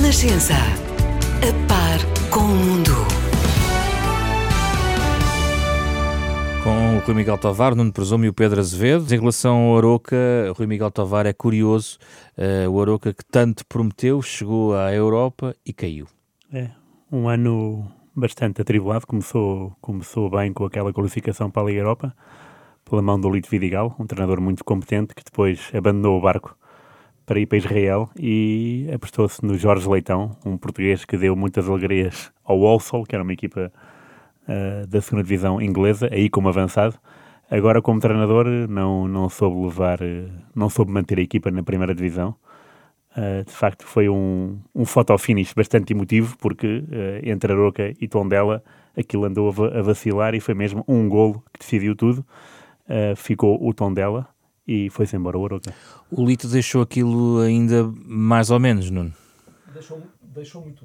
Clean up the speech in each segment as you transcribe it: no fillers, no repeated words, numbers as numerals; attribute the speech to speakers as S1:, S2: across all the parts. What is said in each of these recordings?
S1: Renascença. A par com o mundo.
S2: Com o Rui Miguel Tovar, Nuno Perzumo e o Pedro Azevedo. Em relação ao Arouca, Rui Miguel Tovar, é curioso. O Arouca que tanto prometeu, chegou à Europa e caiu.
S3: É, um ano bastante atribulado. Começou bem com aquela qualificação para a Liga Europa, pela mão do Lito Vidigal, um treinador muito competente, que depois abandonou o barco para ir para Israel e apostou-se no Jorge Leitão, um português que deu muitas alegrias ao Walsall, que era uma equipa da segunda divisão inglesa, aí como avançado. Agora, como treinador, não soube manter a equipa na primeira divisão. De facto, foi um photo-finish bastante emotivo, porque entre Arouca e Tondela aquilo andou a vacilar e foi mesmo um golo que decidiu tudo. Ficou o Tondela e foi-se embora o Arouca.
S2: O Lito deixou aquilo ainda mais ou menos, Nuno?
S4: Deixou muito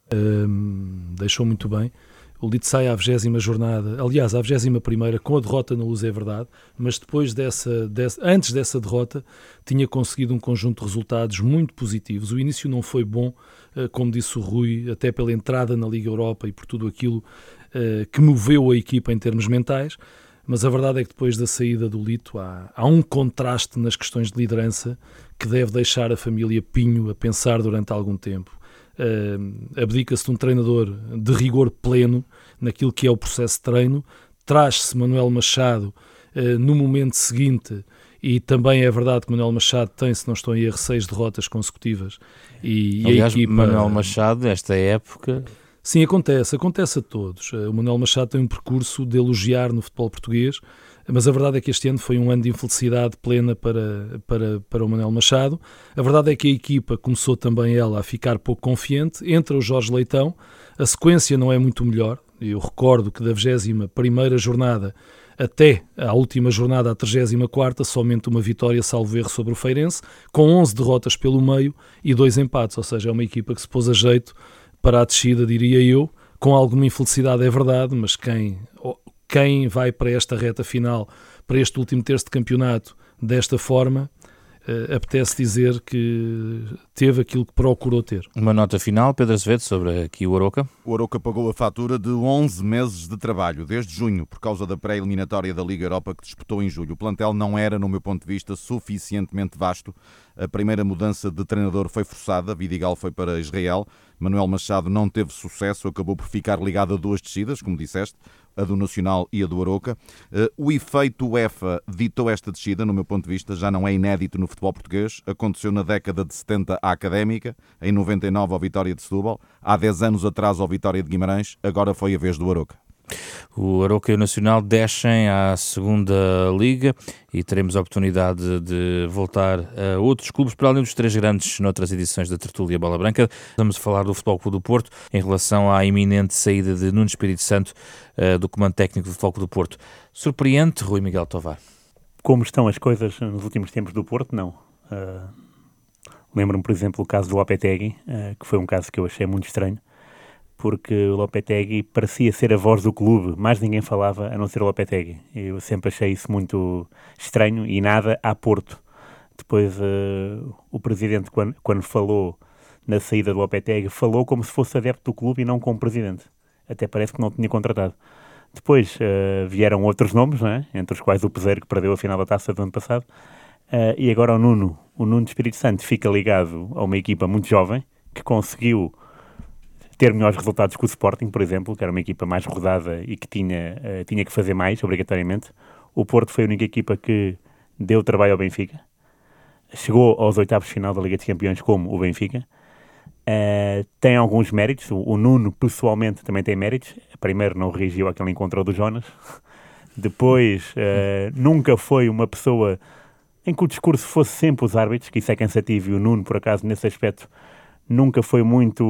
S4: bem. Deixou muito bem. O Lito sai à 20ª jornada, aliás, à 21ª, com a derrota na Luz, é verdade, mas depois antes dessa derrota, tinha conseguido um conjunto de resultados muito positivos. O início não foi bom, como disse o Rui, até pela entrada na Liga Europa e por tudo aquilo que moveu a equipa em termos mentais, mas a verdade é que depois da saída do Lito há um contraste nas questões de liderança que deve deixar a família Pinho a pensar durante algum tempo. Abdica-se de um treinador de rigor pleno naquilo que é o processo de treino, traz-se Manuel Machado no momento seguinte, e também é verdade que Manuel Machado tem, se não estou em erro, 6 derrotas consecutivas.
S2: Aliás,
S4: a equipa...
S2: Manuel Machado, esta época...
S4: Sim, acontece a todos. O Manuel Machado tem um percurso de elogiar no futebol português, mas a verdade é que este ano foi um ano de infelicidade plena para o Manuel Machado. A verdade é que a equipa começou também ela a ficar pouco confiante. Entra o Jorge Leitão, a sequência não é muito melhor. Eu recordo que da 21ª jornada até à última jornada, a 34ª, somente uma vitória, salvo erro, sobre o Feirense, com 11 derrotas pelo meio e 2 empates, ou seja, é uma equipa que se pôs a jeito para a descida, diria eu, com alguma infelicidade, é verdade, mas quem vai para esta reta final, para este último terço de campeonato, desta forma, apetece dizer que teve aquilo que procurou ter.
S2: Uma nota final, Pedro Azevedo, sobre aqui o Arouca.
S5: O Arouca pagou a fatura de 11 meses de trabalho, desde junho, por causa da pré-eliminatória da Liga Europa que disputou em julho. O plantel não era, no meu ponto de vista, suficientemente vasto. A primeira mudança de treinador foi forçada, Vidigal foi para Israel, Manuel Machado não teve sucesso, acabou por ficar ligado a 2 descidas, como disseste, a do Nacional e a do Arouca. O efeito UEFA ditou esta descida, no meu ponto de vista, já não é inédito no futebol português. Aconteceu na década de 70 à Académica, em 99 ao Vitória de Setúbal, há 10 anos atrás ao Vitória de Guimarães, agora foi a vez do Arouca.
S2: O Arouca e o Nacional descem à segunda Liga e teremos a oportunidade de voltar a outros clubes, para além dos 3 grandes, noutras edições da Tertúlia Bola Branca. Vamos falar do Futebol Clube do Porto em relação à iminente saída de Nuno Espírito Santo do comando técnico do Futebol Clube do Porto. Surpreende, Rui Miguel Tovar?
S3: Como estão as coisas nos últimos tempos do Porto, não. Lembro-me, por exemplo, o caso do Lopetegui, que foi um caso que eu achei muito estranho, porque o Lopetegui parecia ser a voz do clube, mais ninguém falava a não ser o Lopetegui. Eu sempre achei isso muito estranho e nada a Porto. Depois o presidente, quando falou na saída do Lopetegui, falou como se fosse adepto do clube e não como presidente. Até parece que não tinha contratado. Depois vieram outros nomes, não é? Entre os quais o Peseiro, que perdeu a final da Taça do ano passado, e agora o Nuno de Espírito Santo fica ligado a uma equipa muito jovem, que conseguiu ter melhores resultados que o Sporting, por exemplo, que era uma equipa mais rodada e que tinha que fazer mais, obrigatoriamente. O Porto foi a única equipa que deu trabalho ao Benfica. Chegou aos 8º de final da Liga dos Campeões como o Benfica. Tem alguns méritos. O Nuno, pessoalmente, também tem méritos. Primeiro, não reagiu àquele encontro do Jonas. Depois, nunca foi uma pessoa em que o discurso fosse sempre os árbitros, que isso é cansativo, e o Nuno, por acaso, nesse aspecto, nunca foi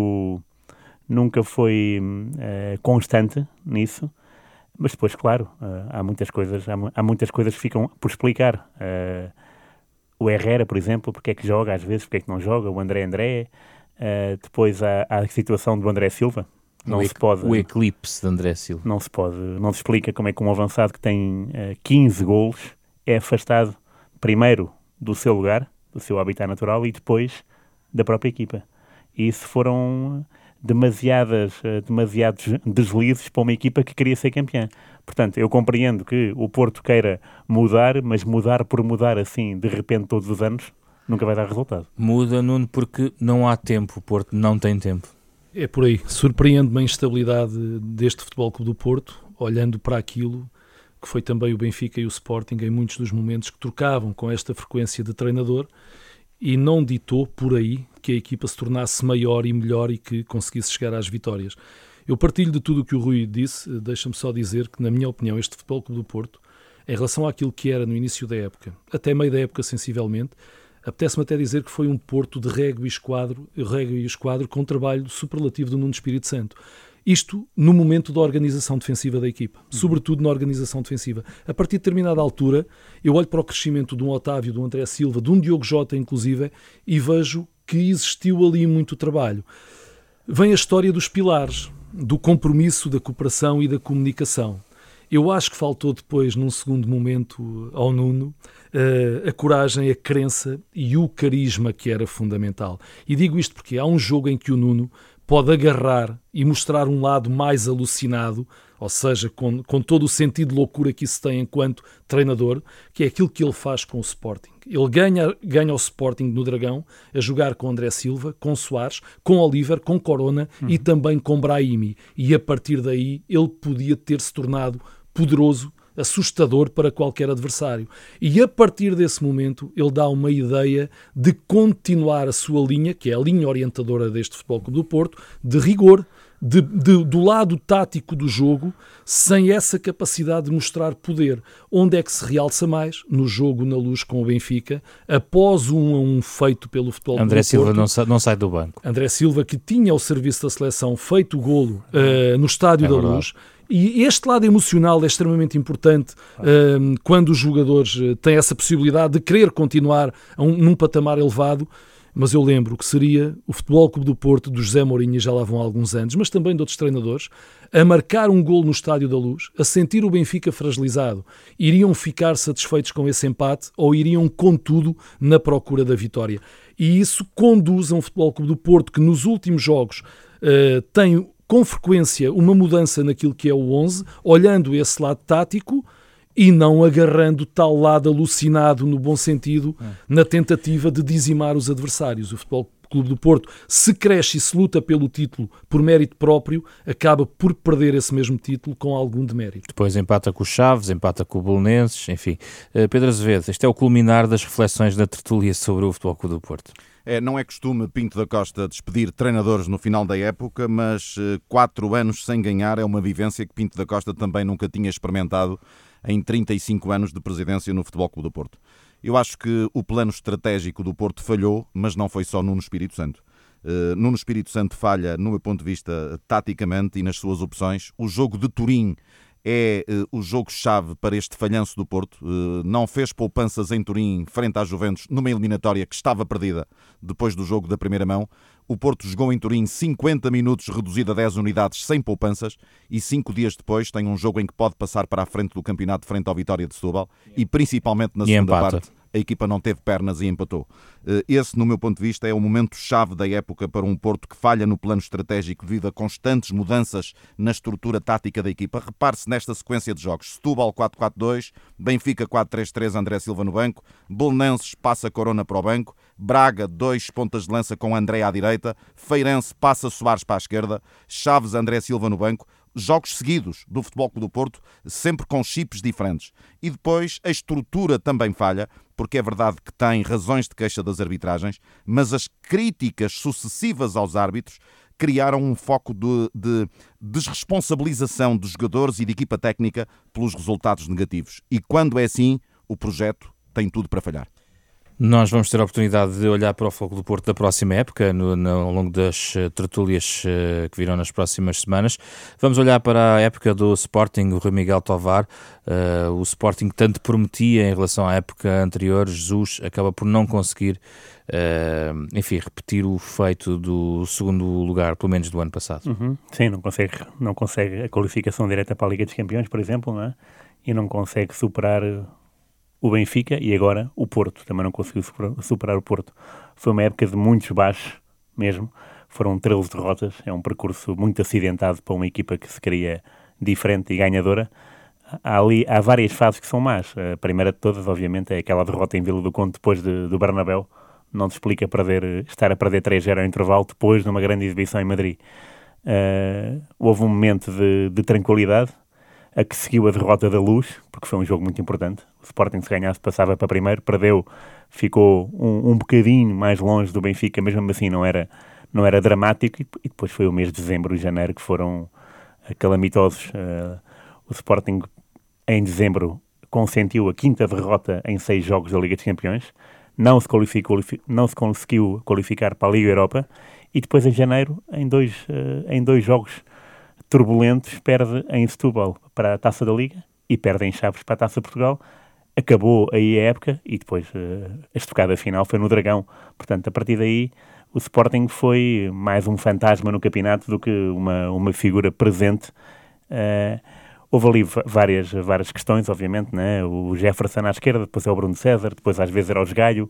S3: constante nisso, mas depois, claro, há muitas coisas que ficam por explicar. O Herrera, por exemplo, porque é que joga às vezes, porque é que não joga, o André, depois há a situação do André Silva.
S2: O eclipse de André Silva.
S3: Não se explica como é que um avançado que tem 15 golos é afastado primeiro do seu lugar, do seu habitat natural, e depois da própria equipa. E isso foram demasiados deslizes para uma equipa que queria ser campeã. Portanto, eu compreendo que o Porto queira mudar, mas mudar por mudar assim, de repente, todos os anos, nunca vai dar resultado.
S2: Muda, Nuno, porque não há tempo. O Porto não tem tempo.
S4: É por aí. Surpreende-me a instabilidade deste Futebol Clube do Porto, olhando para aquilo que foi também o Benfica e o Sporting em muitos dos momentos que trocavam com esta frequência de treinador, e não ditou por aí que a equipa se tornasse maior e melhor e que conseguisse chegar às vitórias. Eu partilho de tudo o que o Rui disse, deixa-me só dizer que, na minha opinião, este Futebol Clube do Porto, em relação àquilo que era no início da época, até meio da época sensivelmente, apetece-me até dizer que foi um Porto de régua e esquadro com um trabalho superlativo do Nuno Espírito Santo. Isto no momento da organização defensiva da equipa, sobretudo na organização defensiva. A partir de determinada altura, eu olho para o crescimento de um Otávio, de um André Silva, de um Diogo Jota, inclusive, e vejo que existiu ali muito trabalho. Vem a história dos pilares, do compromisso, da cooperação e da comunicação. Eu acho que faltou depois, num segundo momento, ao Nuno, a coragem, a crença e o carisma que era fundamental. E digo isto porque há um jogo em que o Nuno pode agarrar e mostrar um lado mais alucinado, ou seja, com todo o sentido de loucura que isso tem enquanto treinador, que é aquilo que ele faz com o Sporting. Ele ganha o Sporting no Dragão a jogar com André Silva, com Soares, com Oliver, com Corona e também com Brahimi. E a partir daí ele podia ter-se tornado poderoso, assustador para qualquer adversário. E a partir desse momento ele dá uma ideia de continuar a sua linha, que é a linha orientadora deste Futebol Clube do Porto, de rigor, do lado tático do jogo, sem essa capacidade de mostrar poder. Onde é que se realça mais? No jogo na Luz com o Benfica, após 1-1 feito pelo Futebol Clube do Porto.
S2: André Silva não sai do banco.
S4: André Silva, que tinha ao serviço da seleção feito o golo no Estádio da Luz. E este lado emocional é extremamente importante quando os jogadores têm essa possibilidade de querer continuar num patamar elevado. Mas eu lembro que seria o Futebol Clube do Porto, do José Mourinho, já lá vão há alguns anos, mas também de outros treinadores, a marcar um golo no Estádio da Luz, a sentir o Benfica fragilizado. Iriam ficar satisfeitos com esse empate ou iriam, contudo, na procura da vitória? E isso conduz a um Futebol Clube do Porto que nos últimos jogos tem com frequência uma mudança naquilo que é o 11, olhando esse lado tático e não agarrando tal lado alucinado, no bom sentido, na tentativa de dizimar os adversários. O Futebol Clube do Porto, se cresce e se luta pelo título por mérito próprio, acaba por perder esse mesmo título com algum demérito.
S2: Depois empata com o Chaves, empata com o Belenenses, enfim. Pedro Azevedo, este é o culminar das reflexões da tertúlia sobre o Futebol Clube do Porto.
S5: Não é costume Pinto da Costa despedir treinadores no final da época, mas 4 anos sem ganhar é uma vivência que Pinto da Costa também nunca tinha experimentado em 35 anos de presidência no Futebol Clube do Porto. Eu acho que o plano estratégico do Porto falhou, mas não foi só Nuno Espírito Santo. Nuno Espírito Santo falha, no meu ponto de vista, taticamente e nas suas opções. O jogo de Turim é o jogo-chave para este falhanço do Porto. Não fez poupanças em Turim frente à Juventus numa eliminatória que estava perdida depois do jogo da primeira mão. O Porto jogou em Turim 50 minutos reduzido a 10 unidades sem poupanças e 5 dias depois tem um jogo em que pode passar para a frente do campeonato frente ao Vitória de Setúbal e principalmente na segunda parte a equipa não teve pernas e empatou. Esse, no meu ponto de vista, é o momento-chave da época para um Porto que falha no plano estratégico devido a constantes mudanças na estrutura tática da equipa. Repare-se nesta sequência de jogos. Setúbal 4-4-2, Benfica 4-3-3, André Silva no banco, Belenenses passa Corona para o banco, Braga 2 pontas de lança com André à direita, Feirense passa Soares para a esquerda, Chaves, André Silva no banco. Jogos seguidos do Futebol Clube do Porto, sempre com chips diferentes. E depois a estrutura também falha, porque é verdade que tem razões de queixa das arbitragens, mas as críticas sucessivas aos árbitros criaram um foco de desresponsabilização dos jogadores e de equipa técnica pelos resultados negativos. E quando é assim, o projeto tem tudo para falhar.
S2: Nós vamos ter a oportunidade de olhar para o Futebol Clube do Porto da próxima época, ao longo das tertúlias que virão nas próximas semanas. Vamos olhar para a época do Sporting, o Rui Miguel Tovar. O Sporting tanto prometia em relação à época anterior. Jesus acaba por não conseguir, repetir o feito do segundo lugar, pelo menos do ano passado.
S3: Sim, não consegue a qualificação direta para a Liga dos Campeões, por exemplo, não é? E não consegue superar o Benfica e agora o Porto. Também não conseguiu superar o Porto. Foi uma época de muitos baixos mesmo. foram 13 derrotas. É um percurso muito acidentado para uma equipa que se queria diferente e ganhadora. Há várias fases que são más. A primeira de todas, obviamente, é aquela derrota em Vila do Conde depois do Bernabéu. Não te explica estar a perder 3-0 ao intervalo depois de uma grande exibição em Madrid. Houve um momento de tranquilidade, a que seguiu a derrota da Luz, porque foi um jogo muito importante. O Sporting, se ganhasse, passava para primeiro, perdeu, ficou um bocadinho mais longe do Benfica, mesmo assim não era dramático, e depois foi o mês de dezembro e janeiro que foram calamitosos. O Sporting, em dezembro, consentiu a 5ª derrota em 6 jogos da Liga dos Campeões, não se conseguiu qualificar para a Liga Europa, e depois em janeiro, em dois jogos turbulentos, perde em Setúbal para a Taça da Liga e perde em Chaves para a Taça de Portugal. Acabou aí a época e depois a estocada final foi no Dragão. Portanto, a partir daí, o Sporting foi mais um fantasma no campeonato do que uma figura presente. Houve ali várias questões, obviamente, né? O Jefferson à esquerda, depois é o Bruno César, depois às vezes era o Gaio.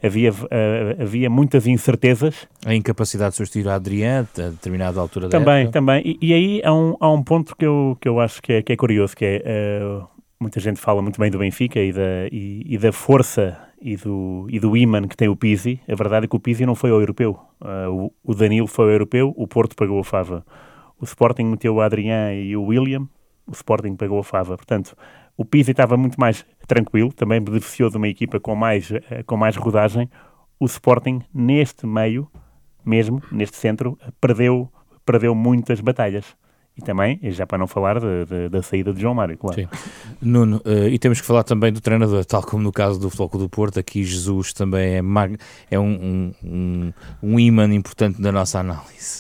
S3: Havia muitas incertezas.
S2: A incapacidade de substituir a Adrián a determinada altura da época.
S3: Também. E aí há um ponto que eu acho que é curioso, que é... muita gente fala muito bem do Benfica e da força e do ímã que tem o Pizzi. A verdade é que o Pizzi não foi ao europeu. O Danilo foi ao europeu, o Porto pagou a fava. O Sporting meteu o Adrián e o William, o Sporting pagou a fava. Portanto, o Pizzi estava muito mais tranquilo, também beneficiou de uma equipa com mais rodagem. O Sporting, neste meio, mesmo neste centro, perdeu muitas batalhas. E também, já para não falar da saída de João Mário, claro.
S2: Sim. Nuno, e temos que falar também do treinador, tal como no caso do Futebol Clube do Porto. Aqui Jesus também é um ímã importante da nossa análise.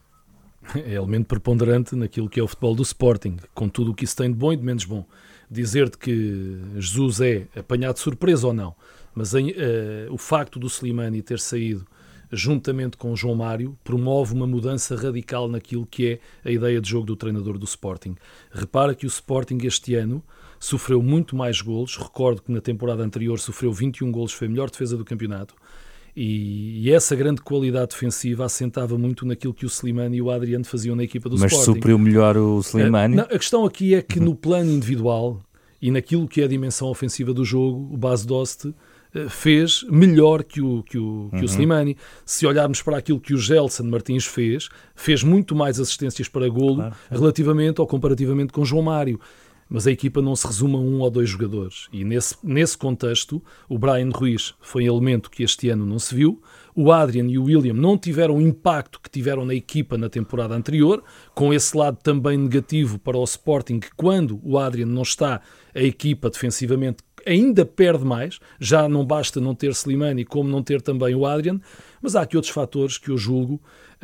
S4: É elemento preponderante naquilo que é o futebol do Sporting, com tudo o que isso tem de bom e de menos bom. Dizer-te que Jesus é apanhado de surpresa ou não, mas o facto do Slimani ter saído juntamente com o João Mário, promove uma mudança radical naquilo que é a ideia de jogo do treinador do Sporting. Repara que o Sporting este ano sofreu muito mais golos. Recordo que na temporada anterior sofreu 21 golos, foi a melhor defesa do campeonato. E essa grande qualidade defensiva assentava muito naquilo que o Slimani e o Adriano faziam na equipa do Sporting.
S2: Mas supriu melhor o Slimani?
S4: A questão aqui é que no plano individual e naquilo que é a dimensão ofensiva do jogo, o Bas Dost fez melhor que o Slimani. Se olharmos para aquilo que o Gelson Martins fez muito mais assistências para golo, claro, relativamente ou comparativamente com João Mário. Mas a equipa não se resume a 1 ou 2 jogadores. E nesse contexto, o Brian Ruiz foi um elemento que este ano não se viu. O Adrian e o William não tiveram o impacto que tiveram na equipa na temporada anterior, com esse lado também negativo para o Sporting, que quando o Adrian não está, a equipa defensivamente ainda perde mais. Já não basta não ter Slimani, como não ter também o Adrian. Mas há aqui outros fatores que eu julgo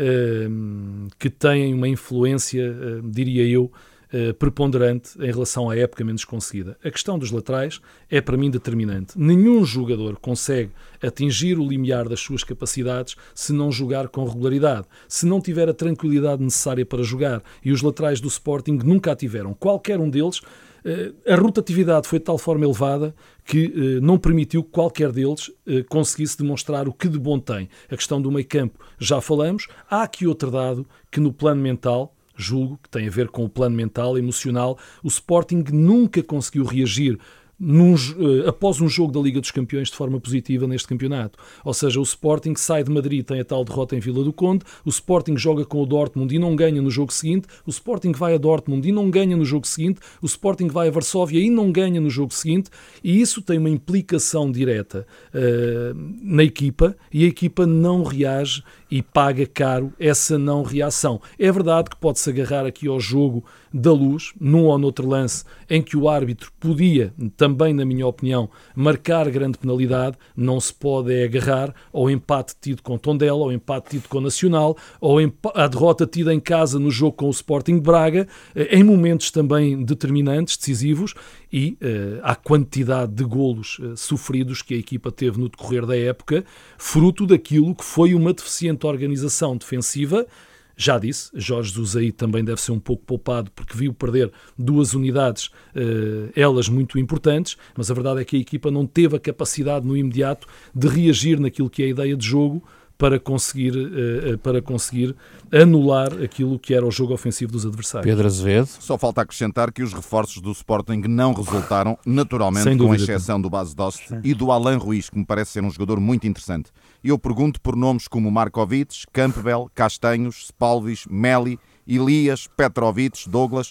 S4: que têm uma influência, diria eu, preponderante em relação à época menos conseguida. A questão dos laterais é para mim determinante. Nenhum jogador consegue atingir o limiar das suas capacidades se não jogar com regularidade, se não tiver a tranquilidade necessária para jogar, e os laterais do Sporting nunca a tiveram. Qualquer um deles, a rotatividade foi de tal forma elevada que não permitiu que qualquer deles conseguisse demonstrar o que de bom tem. A questão do meio-campo já falamos. Há aqui outro dado que no plano mental, julgo que tem a ver com o plano mental, emocional, o Sporting nunca conseguiu reagir após um jogo da Liga dos Campeões de forma positiva neste campeonato. Ou seja, o Sporting sai de Madrid, tem a tal derrota em Vila do Conde, o Sporting joga com o Dortmund e não ganha no jogo seguinte, o Sporting vai a Dortmund e não ganha no jogo seguinte, o Sporting vai a Varsóvia e não ganha no jogo seguinte, e isso tem uma implicação direta na equipa, e a equipa não reage e paga caro essa não reação. É verdade que pode-se agarrar aqui ao jogo da Luz, num ou noutro lance em que o árbitro podia, também na minha opinião, marcar grande penalidade. Não se pode agarrar ao empate tido com Tondela, ao empate tido com Nacional, ou à derrota tida em casa no jogo com o Sporting de Braga, em momentos também determinantes, decisivos, e à quantidade de golos sofridos que a equipa teve no decorrer da época, fruto daquilo que foi uma deficiente organização defensiva. Já disse, Jorge Jesus aí também deve ser um pouco poupado, porque viu perder 2 unidades, elas muito importantes, mas a verdade é que a equipa não teve a capacidade no imediato de reagir naquilo que é a ideia de jogo para conseguir anular aquilo que era o jogo ofensivo dos adversários.
S2: Pedro Azevedo.
S5: Só falta acrescentar que os reforços do Sporting não resultaram, naturalmente, com exceção do Bas Dost e do Alain Ruiz, que me parece ser um jogador muito interessante. E eu pergunto por nomes como Markovic, Campbell, Castanhos, Spalvis, Meli, Elias, Petrovic, Douglas,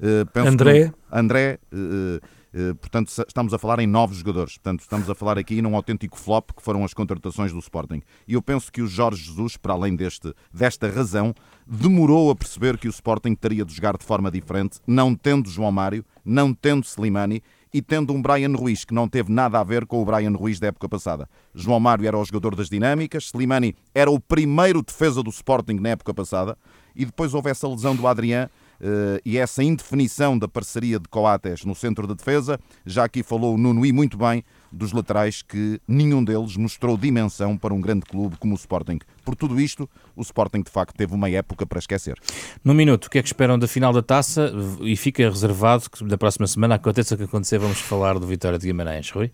S4: André.
S5: Portanto, estamos a falar em 9 jogadores. Portanto, estamos a falar aqui num autêntico flop que foram as contratações do Sporting. E eu penso que o Jorge Jesus, para além desta razão, demorou a perceber que o Sporting teria de jogar de forma diferente, não tendo João Mário, não tendo Slimani e tendo um Brian Ruiz, que não teve nada a ver com o Brian Ruiz da época passada. João Mário era o jogador das dinâmicas, Slimani era o primeiro defesa do Sporting na época passada, e depois houve essa lesão do Adrián, e essa indefinição da parceria de Coates no centro de defesa. Já aqui falou o Nuno, e muito bem, dos laterais, que nenhum deles mostrou dimensão para um grande clube como o Sporting. Por tudo isto, o Sporting de facto teve uma época para esquecer.
S2: Num minuto, o que é que esperam da final da Taça? E fica reservado que da próxima semana, aconteça o que acontecer, vamos falar do Vitória de Guimarães. Rui?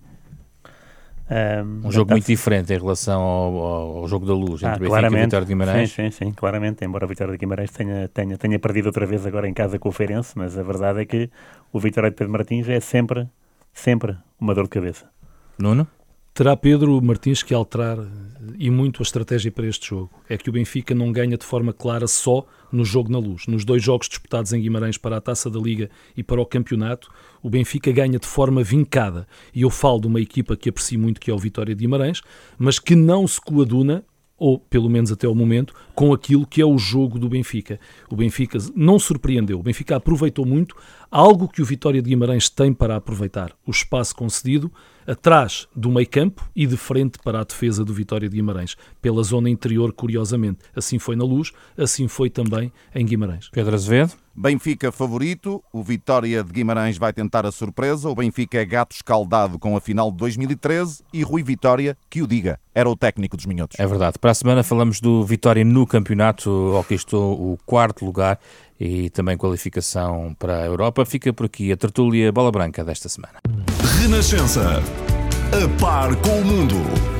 S2: Um jogo muito diferente em relação ao jogo da Luz entre Benfica e Vitória de Guimarães.
S3: Sim, claramente, embora a Vitória de Guimarães tenha perdido outra vez agora em casa com o Feirense, mas a verdade é que o Vitória de Pedro Martins é sempre uma dor de cabeça.
S2: Nuno?
S4: Terá Pedro Martins que alterar e muito a estratégia para este jogo. É que o Benfica não ganha de forma clara só no jogo na Luz. Nos 2 jogos disputados em Guimarães para a Taça da Liga e para o campeonato, o Benfica ganha de forma vincada. E eu falo de uma equipa que aprecio muito, que é o Vitória de Guimarães, mas que não se coaduna, ou pelo menos até ao momento, com aquilo que é o jogo do Benfica. O Benfica não surpreendeu, o Benfica aproveitou muito algo que o Vitória de Guimarães tem para aproveitar: o espaço concedido atrás do meio-campo e de frente para a defesa do Vitória de Guimarães, pela zona interior, curiosamente. Assim foi na Luz, assim foi também em Guimarães.
S2: Pedro Azevedo?
S5: Benfica favorito, o Vitória de Guimarães vai tentar a surpresa, o Benfica é gato escaldado com a final de 2013 e Rui Vitória, que o diga, era o técnico dos minhotos.
S2: É verdade. Para a semana falamos do Vitória no campeonato, conquistou o 4º lugar e também qualificação para a Europa. Fica por aqui a tertúlia Bola Branca desta semana.
S6: Renascença, a par com o mundo.